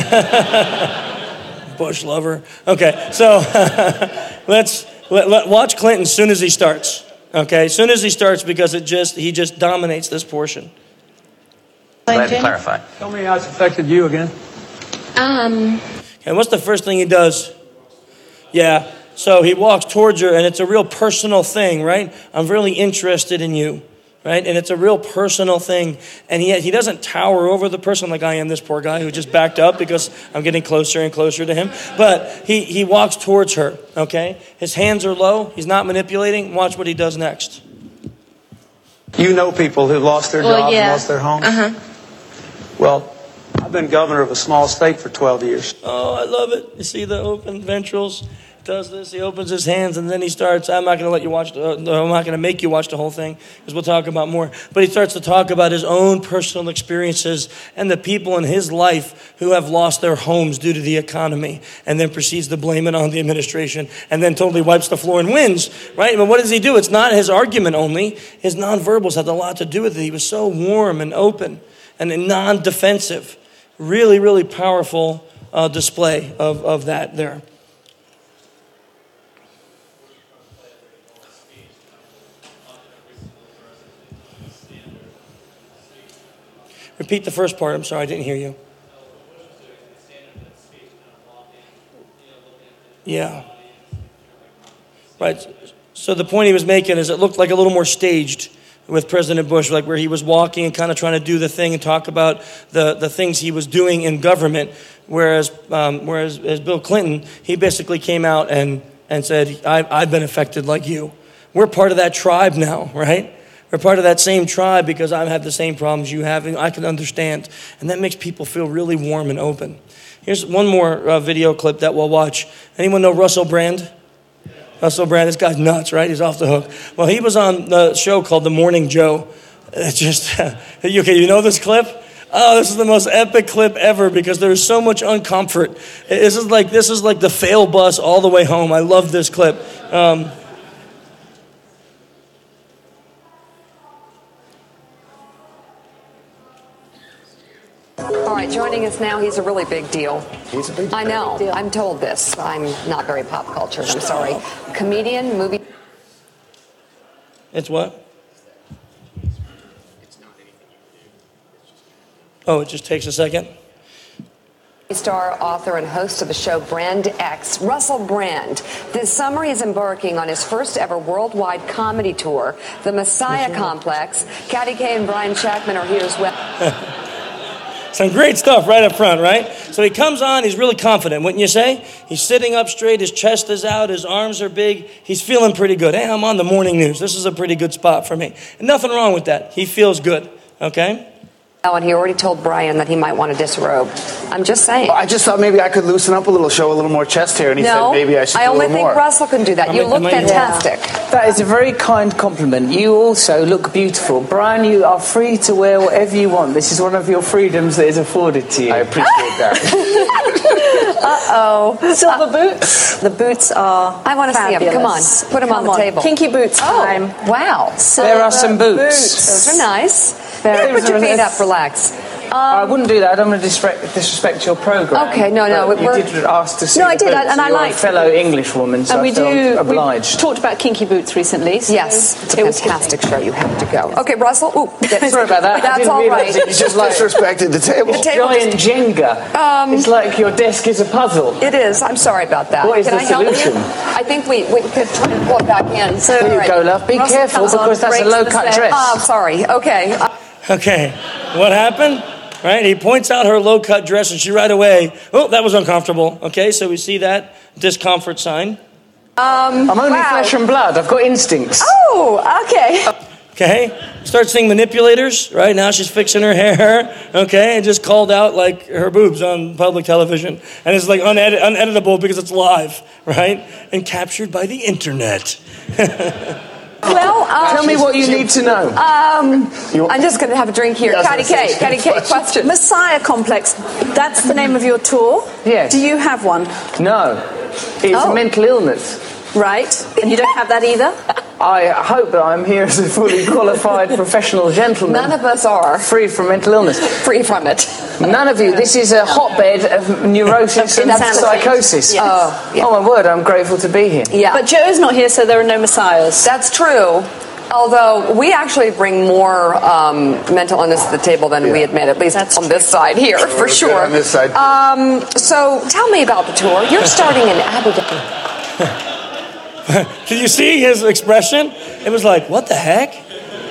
Bush lover. Okay, so let's watch Clinton as soon as he starts. Okay, as soon as he starts, because he just dominates this portion. Glad to clarify. Tell me how it's affected you again. And what's the first thing he does? Yeah, so he walks towards her, and it's a real personal thing, right? I'm really interested in you. right? And it's a real personal thing. And he doesn't tower over the person like I am, this poor guy who just backed up because I'm getting closer and closer to him. But he walks towards her, okay? His hands are low. He's not manipulating. Watch what he does next. You know people who lost their jobs and lost their homes? Uh-huh. Well, I've been governor of a small state for 12 years. Oh, I love it. You see the open ventrals? Does this, he opens his hands, and then he starts, I'm not going to let you watch, I'm not going to make you watch the whole thing, because we'll talk about more, but he starts to talk about his own personal experiences and the people in his life who have lost their homes due to the economy, and then proceeds to blame it on the administration, and then totally wipes the floor and wins, right? But what does he do? It's not his argument only. His nonverbals had a lot to do with it. He was so warm and open and non-defensive. Really, really powerful display of that there. Repeat the first part. I'm sorry, I didn't hear you. Yeah. Right. So the point he was making is it looked like a little more staged with President Bush, like where he was walking and kind of trying to do the thing and talk about the things he was doing in government. Whereas Bill Clinton, he basically came out and said, I've been affected like you. We're part of that tribe now, right? We're part of that same tribe because I have the same problems you have, and I can understand. And that makes people feel really warm and open. Here's one more video clip that we'll watch. Anyone know Russell Brand? Russell Brand, this guy's nuts, right? He's off the hook. Well, he was on the show called The Morning Joe. It's just, okay, you know this clip? Oh, this is the most epic clip ever because there's so much uncomfort. This is like the fail bus all the way home. I love this clip. All right, joining us now, he's a really big deal. He's a big deal. I know. I'm told this. I'm not very pop cultured. I'm sorry. Comedian, movie. It's what? Oh, it just takes a second. Star, author, and host of the show Brand X, Russell Brand. This summer, he's embarking on his first ever worldwide comedy tour, The Messiah Complex. Katty Kay and Brian Shackman are here as well. Some great stuff right up front, right? So he comes on, he's really confident, wouldn't you say? He's sitting up straight, his chest is out, his arms are big. He's feeling pretty good. Hey, I'm on the morning news. This is a pretty good spot for me. And nothing wrong with that. He feels good, okay? Oh, and he already told Brian that he might want to disrobe. I'm just saying. Well, I just thought maybe I could loosen up a little, show a little more chest hair, and he said maybe I should do a little more. I only think Russell can do that. You look fantastic. Yeah. That is a very kind compliment. You also look beautiful. Brian, you are free to wear whatever you want. This is one of your freedoms that is afforded to you. I appreciate that. Uh-oh. Silver boots? The boots are I want to see them. Come on. Put them on the table. Kinky boots time. Wow. There are some boots. Those are nice. Put your feet up, relax. I wouldn't do that. I don't want to disrespect your program. Okay, no. You did ask to see. No, I did, and I liked a fellow English woman, so I felt obliged. We talked about kinky boots recently. So yes, it's a fantastic show. You have to go. Okay, Russell. Ooh, sorry about that. That's all right. You just disrespected the table. Giant Jenga. It's like your desk is a puzzle. It is. I'm sorry about that. What is the solution? I think we could try to pull it back in. So, there you go, love. Be careful because that's a low-cut dress. Oh, sorry. Okay. Okay. What happened? Right? He points out her low-cut dress, and she right away, oh, that was uncomfortable. Okay, so we see that discomfort sign. I'm only flesh and blood. I've got instincts. Oh, okay. Okay. Start seeing manipulators. Right now she's fixing her hair. Okay. And just called out like her boobs on public television. And it's like uneditable because it's live. Right? And captured by the internet. Well, tell me what you need to know. I'm just going to have a drink here. Katty Kay, question. Messiah Complex, that's the name of your tour? Yes. Do you have one? No. It's a mental illness. Right. And you don't have that either? I hope that I'm here as a fully qualified professional gentleman. None of us are. Free from mental illness. Free from it. None of you. This is a hotbed of neurosis and psychosis. Yes. Oh, my word, I'm grateful to be here. Yeah. But Joe's not here, so there are no messiahs. That's true. Although we actually bring more mental illness to the table than we admit, at least on this side here, for sure. On this side. So tell me about the tour. You're starting in Abu Dhabi. Did you see his expression? It was like, what the heck?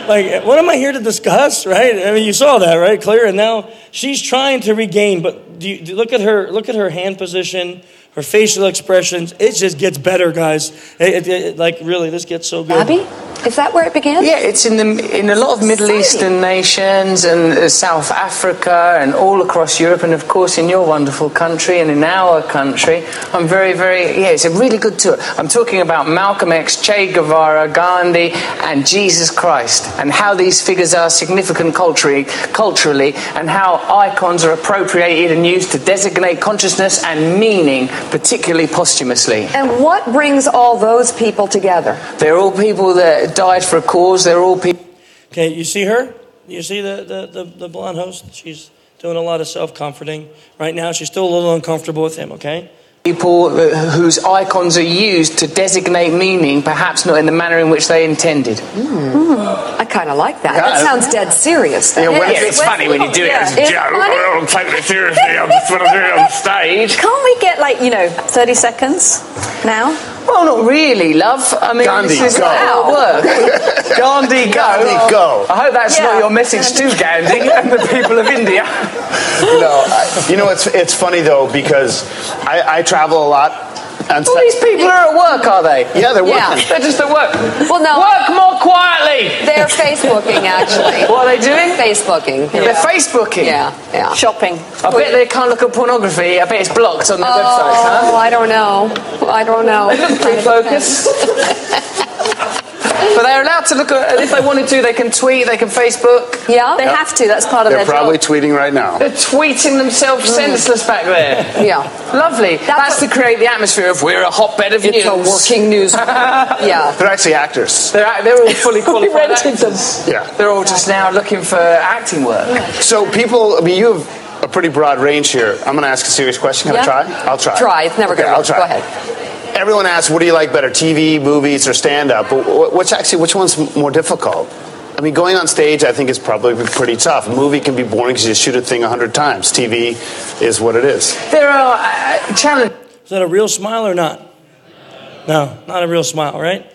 Like, what am I here to discuss, right? I mean, you saw that, right, clear? And now she's trying to regain, but do you look at her hand position, her facial expressions. It just gets better, guys. Like, really, this gets so good. Abby? Is that where it began? Yeah, it's in a lot of Middle Eastern nations and South Africa and all across Europe, and of course in your wonderful country and in our country. I'm very, it's a really good tour. I'm talking about Malcolm X, Che Guevara, Gandhi, and Jesus Christ, and how these figures are significant culturally, and how icons are appropriated and used to designate consciousness and meaning, particularly posthumously. And what brings all those people together? They're all people that died for a cause. They're all people. Okay, you see her? You see the blonde host? She's doing a lot of self-comforting right now. She's still a little uncomfortable with him, okay? People whose icons are used to designate meaning, perhaps not in the manner in which they intended. I kind of like that. That sounds dead serious. It's funny when you do it as a joke. I don't take it seriously. I just want to do it on stage. Can't we get 30 seconds now? Well, not really, love. I mean, Gandhi, this is go. not work. Gandhi, go. Gandhi, go. I hope that's not your message to Gandhi and the people of India. No, it's funny though, because I travel a lot. And all these people are at work, are they? Yeah, they're working. Yeah. They're just at work. Well, no. Work more quietly. They're Facebooking, actually. What are they doing? Facebooking. They're Facebooking? Yeah. Shopping. I bet they can't look at pornography. I bet it's blocked on their websites, huh? Oh, I don't know. They look pretty focused. But they're allowed to look at, if they wanted to, they can tweet, they can Facebook. Yeah, they have to. That's part of They're their probably job. tweeting right now. They're tweeting themselves senseless back there. Yeah. Lovely. That's to create the atmosphere of we're a hotbed of news. It's a working news. Yeah. They're actually actors. They're all fully qualified rented them. actors. Yeah. They're all just now looking for acting work. So people, I mean, you have a pretty broad range here. I'm going to ask a serious question. Can I try? I'll try. Try. It's never going to I'll work. try. Go ahead. Everyone asks, what do you like better, TV, movies, or stand-up? But which one's more difficult? I mean, going on stage, I think, is probably pretty tough. A movie can be boring because you shoot a thing 100 times. TV is what it is. There are challenges. Is that a real smile or not? No, not a real smile, right?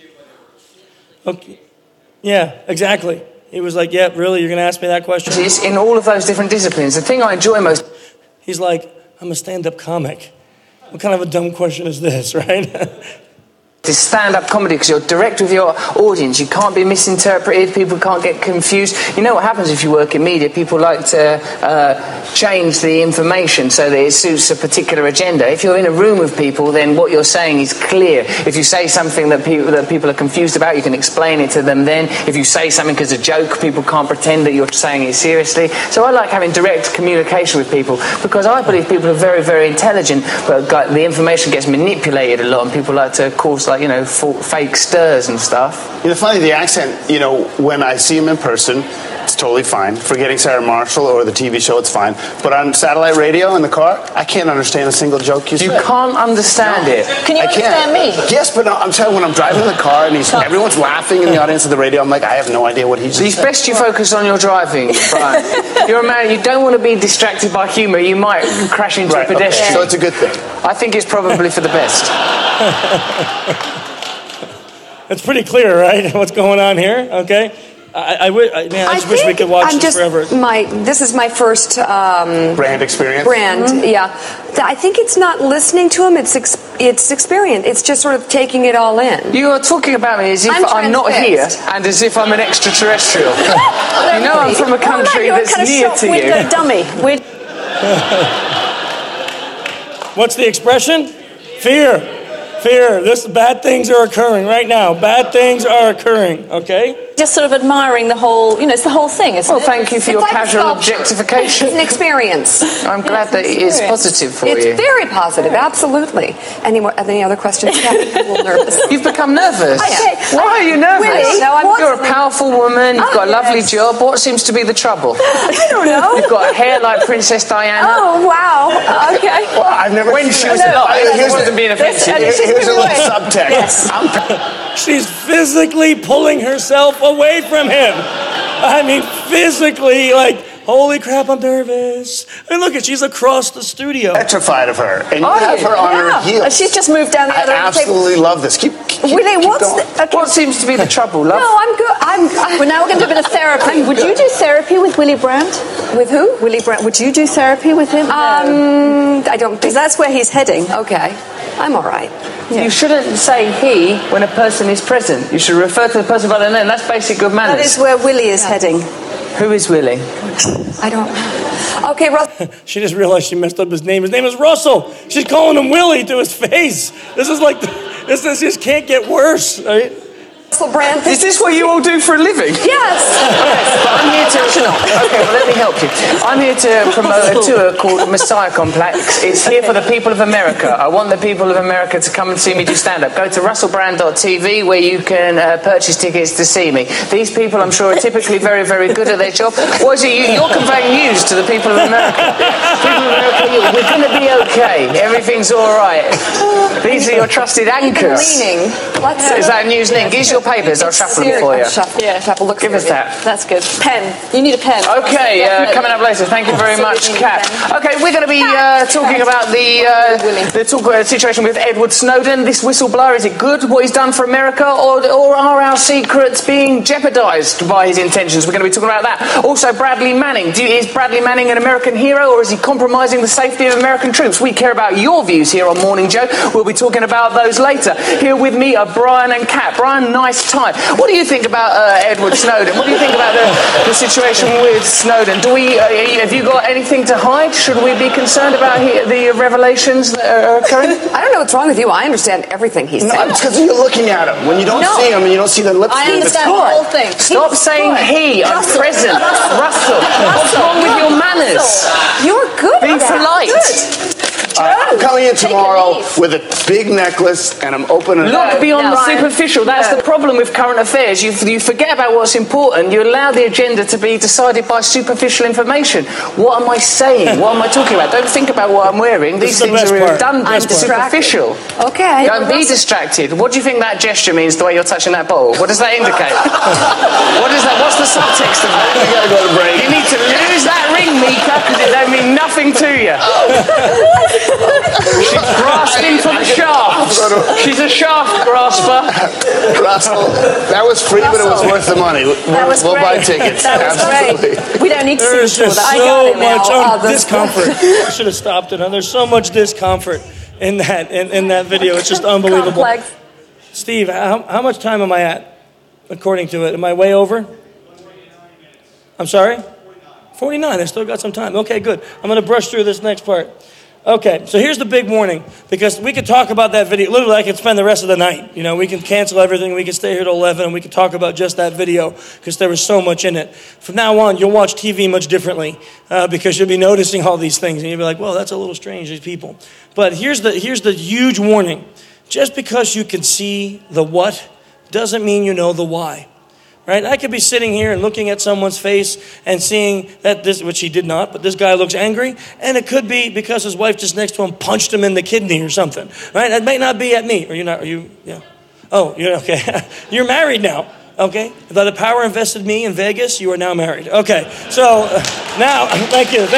Okay. Yeah, exactly. He was like, yeah, really, you're going to ask me that question? In all of those different disciplines. The thing I enjoy most... He's like, I'm a stand-up comic. What kind of a dumb question is this, right? It's stand-up comedy because you're direct with your audience. You can't be misinterpreted. People can't get confused. You know what happens if you work in media? People like to change the information so that it suits a particular agenda. If you're in a room with people, then what you're saying is clear. If you say something that people are confused about, you can explain it to them then. If you say something as a joke, people can't pretend that you're saying it seriously. So I like having direct communication with people because I believe people are very, very intelligent, but the information gets manipulated a lot and people like to cause fake stirs and stuff. Funny, the accent, when I see him in person, it's totally fine. Forgetting Sarah Marshall or the TV show, it's fine. But on satellite radio in the car, I can't understand a single joke you say. You can't understand it. Can you understand me? Yes, but I'm telling you, when I'm driving in the car and everyone's laughing in the audience of the radio, I'm like, I have no idea what he's saying. It's best you focus on your driving, Brian. You're a man, you don't want to be distracted by humour. You might crash into a pedestrian. Okay. So it's a good thing. I think it's probably for the best. It's pretty clear, right? What's going on here? Okay. I just wish we could watch this forever. This is my first brand experience. Yeah. I think it's not listening to him. It's experience. It's just sort of taking it all in. You are talking about me as if I'm not here and as if I'm an extraterrestrial. I'm from a country that's near to you. Window dummy. What's the expression? Fear. Bad things are occurring right now. Bad things are occurring, okay? Just sort of admiring the whole, it's the whole thing, isn't it? Well, thank you for your casual objectification. It's an experience. I'm glad that it is positive for you. It's very positive, absolutely. Any other questions? I'm a little nervous. You've become nervous. Okay. Why are you nervous? Really? No, you're a powerful woman. You've got a lovely job. What seems to be the trouble? I don't know. You've got hair like Princess Diana. Oh, wow. Okay. Well, I've never... When she was alive, it wasn't being offensive. Here's a little subtext. Yes. She's physically pulling herself away from him. I mean, physically, Holy crap, I'm nervous. And look, she's across the studio. Petrified of her. And you have her on her heels. She's just moved down the other I end of the table. absolutely love this. Keep Willie, keep what's going. What seems to be the trouble, love? No, I'm good. Well, now we're going to do a bit of therapy. Would you do therapy with Willy Brandt? With who? Willy Brandt. Would you do therapy with him? I don't think... Because that's where he's heading. Okay. I'm all right. Yeah. You shouldn't say he when a person is present. You should refer to the person by their name. That's basic good manners. That is where Willie is heading. Who is Willie? I don't know. Okay, Russell. She just realized she messed up his name. His name is Russell. She's calling him Willie to his face. This is like, this just can't get worse, right? Russell Brand. Is this what you all do for a living? Yes. I'm here to... Okay, well, let me help you. I'm here to promote a tour called Messiah Complex. It's here for the people of America. I want the people of America to come and see me do stand-up. Go to russellbrand.tv where you can purchase tickets to see me. These people, I'm sure, are typically very, very good at their job. What is it? You're conveying news to the people of America. People of America, we're going to be okay. Everything's all right. These are your trusted anchors. Leaning. Is that a news link? Is your papers? I'll shuffle them for you. Shuffle. Look. Give us that. That's good. Pen. You need a pen. Okay, coming up later. Thank you very much, Kat. Okay, we're going to be talking about the situation with Edward Snowden. This whistleblower, is it good what he's done for America, or are our secrets being jeopardised by his intentions? We're going to be talking about that. Also, Bradley Manning. Is Bradley Manning an American hero, or is he compromising the safety of American troops? We care about your views here on Morning Joe. We'll be talking about those later. Here with me are Brian and Kat. Brian, nice time. What do you think about Edward Snowden? What do you think about the situation with Snowden? Have you got anything to hide? Should we be concerned about the revelations that are occurring? I don't know what's wrong with you. I understand everything he said. No, it's because you're looking at him. When you don't see him and you don't see the lips I move, understand the whole thing. Stop saying he. I'm present. Russell. What's wrong with your manners? You're good Be at that. polite. I'm coming in tomorrow with a big necklace and I'm opening it up. Look beyond the superficial. That's the problem with current affairs. You forget about what's important. You allow the agenda to be decided by superficial information. What am I saying? What am I talking about? Don't think about what I'm wearing. These things are redundant. I'm superficial. Okay. Don't be distracted. What do you think that gesture means, the way you're touching that bowl? What does that indicate? What is that? What's the subtext of that? We gotta go to break. You need to lose that ring, Mika, because it don't mean nothing to you. She's grasping for the shaft. She's a shaft grasper. Russell, that was free, but it was worth the money. We'll buy tickets. That was Absolutely. great. We don't need to There's see just that. so much discomfort. I should have stopped it. There's so much discomfort in that video. It's just unbelievable. Complex. Steve, how much time am I at, according to it? Am I way over? I'm sorry? 49. I still got some time. Okay, good. I'm going to brush through this next part. Okay, so here's the big warning, because we could talk about that video. Literally, I could spend the rest of the night. You know, we can cancel everything. We can stay here till 11, and we can talk about just that video, because there was so much in it. From now on, you'll watch TV much differently, because you'll be noticing all these things, and you'll be like, well, that's a little strange, these people. But here's the huge warning. Just because you can see the what doesn't mean you know the why. Right? I could be sitting here and looking at someone's face and seeing that this, which he did not, but this guy looks angry. And it could be because his wife just next to him punched him in the kidney or something. Right? That may not be at me. Or you're not, are you? Yeah. Oh, you're okay. You're married now. Okay. By the power invested me in Vegas, you are now married. Okay. So now, thank you.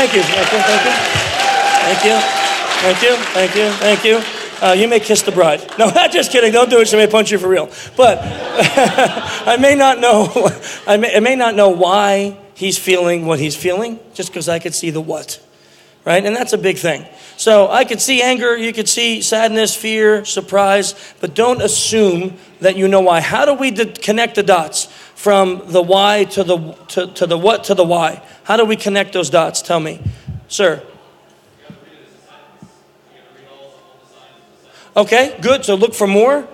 You may kiss the bride. No, just kidding. Don't do it. She may punch you for real. But I may not know. I may not know why he's feeling what he's feeling, just because I could see the what, right? And that's a big thing. So I could see anger. You could see sadness, fear, surprise. But don't assume that you know why. How do we connect the dots from the why to the what to the why? How do we connect those dots? Tell me, sir. Okay, good. So look for more.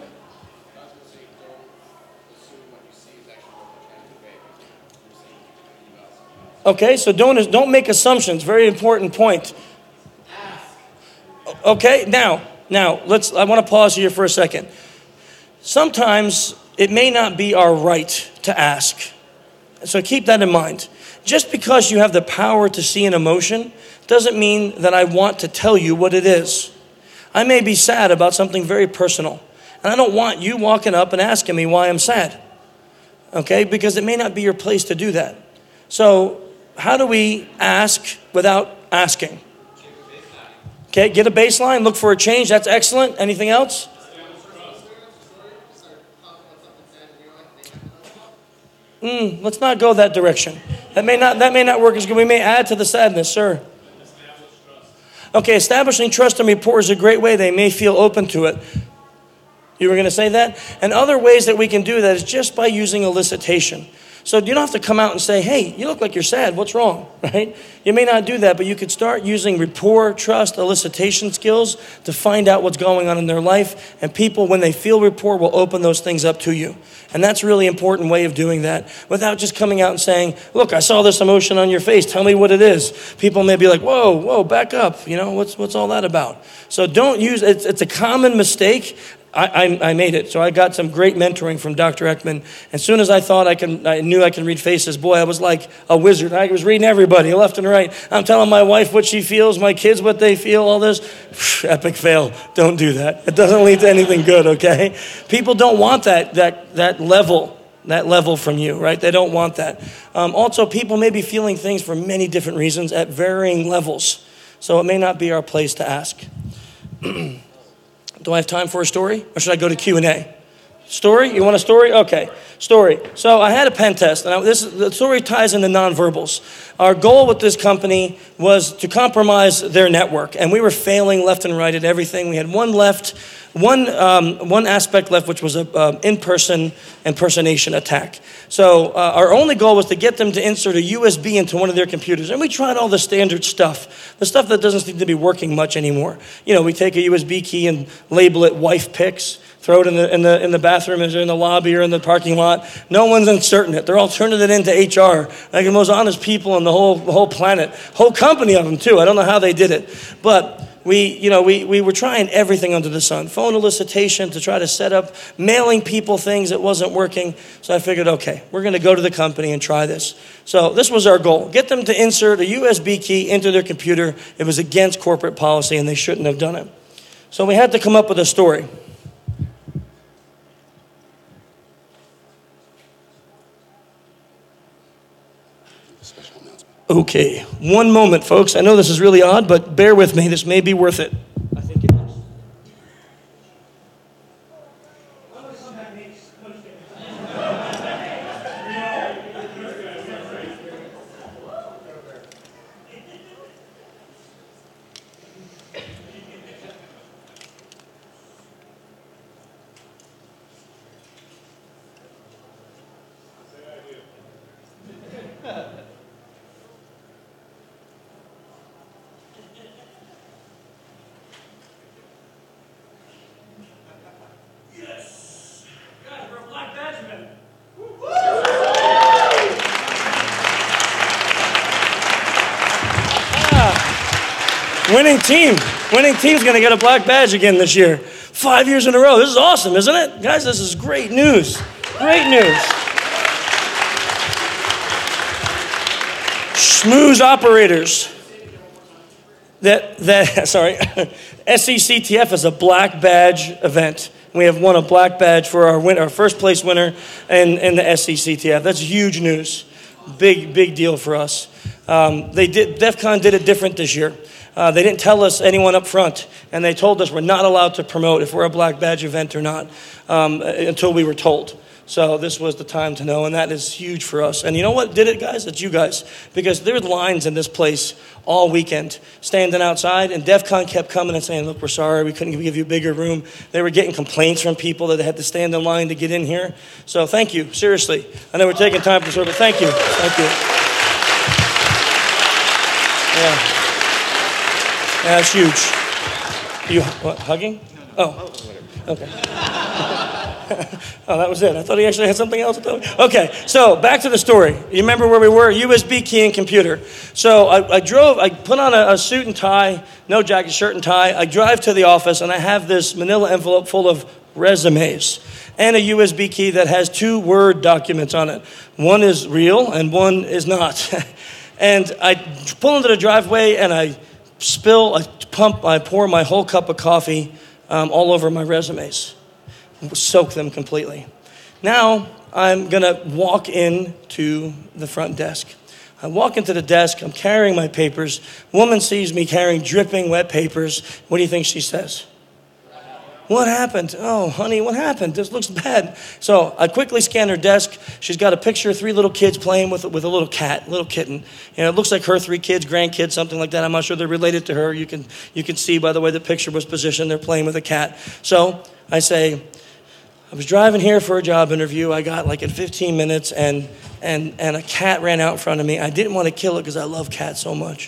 Okay, so don't make assumptions. Very important point. Okay, now I want to pause here for a second. Sometimes it may not be our right to ask. So keep that in mind. Just because you have the power to see an emotion doesn't mean that I want to tell you what it is. I may be sad about something very personal, and I don't want you walking up and asking me why I'm sad, okay? Because it may not be your place to do that. So how do we ask without asking? Okay, get a baseline, look for a change. That's excellent. Anything else? Let's not go that direction. That may not work as good. We may add to the sadness, sir. Okay, establishing trust and rapport is a great way. They may feel open to it. You were going to say that? And other ways that we can do that is just by using elicitation. So you don't have to come out and say, hey, you look like you're sad. What's wrong? Right? You may not do that, but you could start using rapport, trust, elicitation skills to find out what's going on in their life. And people, when they feel rapport, will open those things up to you. And that's a really important way of doing that without just coming out and saying, look, I saw this emotion on your face. Tell me what it is. People may be like, whoa, back up. You know, what's all that about? So don't use, it's a common mistake. I made it. So I got some great mentoring from Dr. Ekman. As soon as I thought I knew I could read faces, boy, I was like a wizard. I was reading everybody left and right. I'm telling my wife what she feels, my kids what they feel, all this. Epic fail. Don't do that. It doesn't lead to anything good, okay? People don't want that level from you, right? They don't want that. Also, people may be feeling things for many different reasons at varying levels. So it may not be our place to ask. Do I have time for a story? Or should I go to Q&A? Story? You want a story? Okay, story. So I had a pen test, and the story ties into nonverbals. Our goal with this company was to compromise their network, and we were failing left and right at everything. We had one aspect left, which was an in-person impersonation attack. So our only goal was to get them to insert a USB into one of their computers, and we tried all the standard stuff, the stuff that doesn't seem to be working much anymore. You know, we take a USB key and label it wife pics, throw it in the bathroom, or in the lobby, or in the parking lot. No one's inserting it. They're all turning it into HR, like the most honest people on the whole planet, whole company of them too. I don't know how they did it, but we were trying everything under the sun. Phone elicitation to try to set up, mailing people things that wasn't working. So I figured, okay, we're going to go to the company and try this. So this was our goal: get them to insert a USB key into their computer. It was against corporate policy, and they shouldn't have done it. So we had to come up with a story. Okay, one moment, folks. I know this is really odd, but bear with me. This may be worth it. I think it is. Winning team's going to get a black badge again this year. 5 years in a row. This is awesome, isn't it? Guys, this is great news. Great news. Schmooze operators. Sorry. SECTF is a black badge event. We have won a black badge for our first place winner in the SECTF. That's huge news. Big deal for us. DEF CON did it different this year. They didn't tell us anyone up front, and they told us we're not allowed to promote if we're a black badge event or not until we were told. So this was the time to know, and that is huge for us. And you know what did it, guys? It's you guys. Because there were lines in this place all weekend, standing outside, and DEF CON kept coming and saying, look, we're sorry, we couldn't give you a bigger room. They were getting complaints from people that they had to stand in line to get in here. So thank you, seriously. I know we're taking time for this, but thank you. Thank you. Yeah. Yeah, it's huge. You hugging? Oh, okay. Oh, that was it. I thought he actually had something else to tell me. Okay, so back to the story. You remember where we were? USB key and computer. So I put on a suit and tie, no jacket, shirt and tie. I drive to the office, and I have this manila envelope full of resumes and a USB key that has 2 Word documents on it. One is real and one is not. And I pull into the driveway, and I pour my whole cup of coffee all over my resumes. Soak them completely. Now I'm going to walk into the front desk. I walk into the desk. I'm carrying my papers. Woman sees me carrying dripping wet papers. What do you think she says? What happened? Oh, honey, what happened? This looks bad. So I quickly scan her desk. She's got a picture of 3 little kids playing with a little cat, little kitten. You know, it looks like her 3 kids, grandkids, something like that. I'm not sure they're related to her. You can see by the way the picture was positioned. They're playing with a cat. So I say, I was driving here for a job interview. I got like in 15 minutes, and a cat ran out in front of me. I didn't want to kill it because I love cats so much.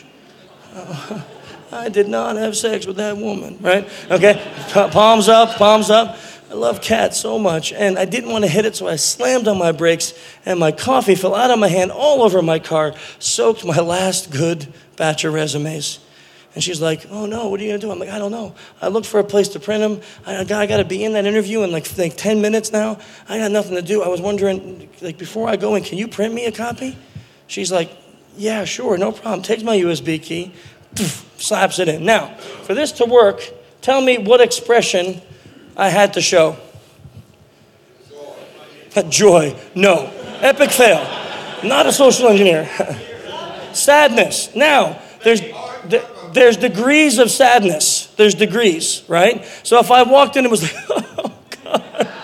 I did not have sex with that woman, right? Okay, palms up, palms up. I love cats so much, and I didn't want to hit it, so I slammed on my brakes, and my coffee fell out of my hand all over my car, soaked my last good batch of resumes. And she's like, oh no, what are you gonna do? I'm like, I don't know. I looked for a place to print them. I gotta be in that interview in like 10 minutes now. I got nothing to do. I was wondering, like before I go in, can you print me a copy? She's like, yeah, sure, no problem. Takes my USB key, slaps it in. Now, for this to work, tell me what expression I had to show. Joy, no. Epic fail. Not a social engineer. Sadness. Now, there's degrees of sadness. There's degrees, right? So if I walked in and was like, oh, God.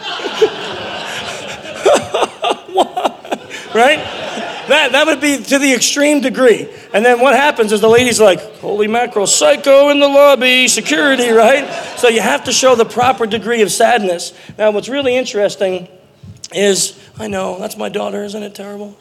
What? Right? That would be to the extreme degree. And then what happens is the lady's like, holy mackerel, psycho in the lobby, security, right? So you have to show the proper degree of sadness. Now, what's really interesting is, I know, that's my daughter, isn't it terrible?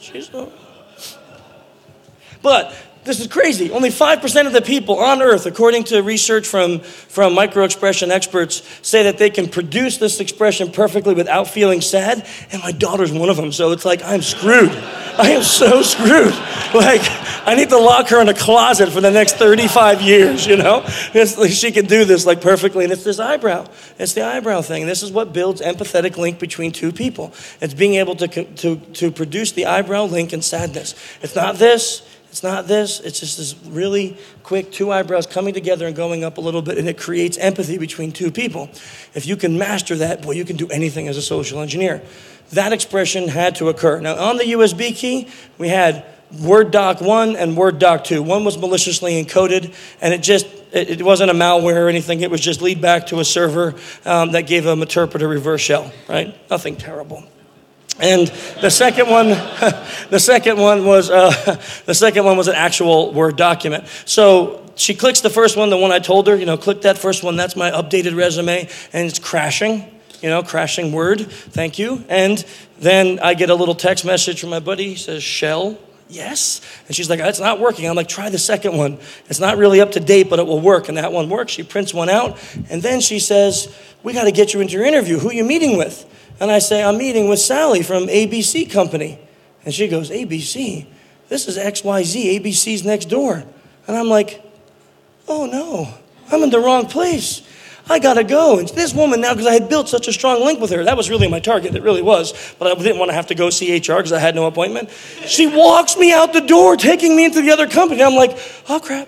But this is crazy. Only 5% of the people on Earth, according to research from microexpression experts, say that they can produce this expression perfectly without feeling sad. And my daughter's one of them. So it's like, I'm screwed. I am so screwed. Like, I need to lock her in a closet for the next 35 years, you know? It's like she can do this like perfectly. And it's this eyebrow. It's the eyebrow thing. This is what builds empathetic link between two people. It's being able to produce the eyebrow link in sadness. It's not this. It's not this. It's just this really quick 2 eyebrows coming together and going up a little bit, and it creates empathy between 2 people. If you can master that, boy, you can do anything as a social engineer. That expression had to occur. Now, on the USB key, we had Word Doc 1 and Word Doc 2. One was maliciously encoded, and it wasn't a malware or anything. It was just lead back to a server that gave an interpreter reverse shell, right? Nothing terrible. And the second one was an actual Word document. So she clicks the first one, the one I told her, click that first one. That's my updated resume, and it's crashing, crashing Word. Thank you. And then I get a little text message from my buddy. He says, shell. Yes. And she's like, it's not working. I'm like, try the second one. It's not really up to date, but it will work. And that one works. She prints one out. And then she says, we got to get you into your interview. Who are you meeting with? And I say, I'm meeting with Sally from ABC Company. And she goes, ABC? This is XYZ. ABC's next door. And I'm like, oh no, I'm in the wrong place. I gotta go. And this woman now, because I had built such a strong link with her, that was really my target, it really was. But I didn't want to have to go see HR because I had no appointment. She walks me out the door, taking me into the other company. I'm like, oh crap.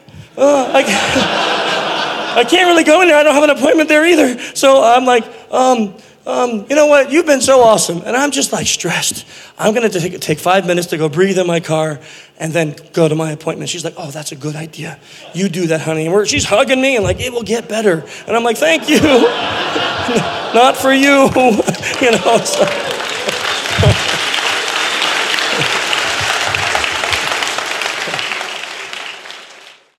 I can't really go in there. I don't have an appointment there either. So I'm like, you know what? You've been so awesome. And I'm just like stressed. I'm going to take 5 minutes to go breathe in my car and then go to my appointment. She's like, oh, that's a good idea. You do that, honey. And she's hugging me and like, it will get better. And I'm like, thank you. Not for you. So.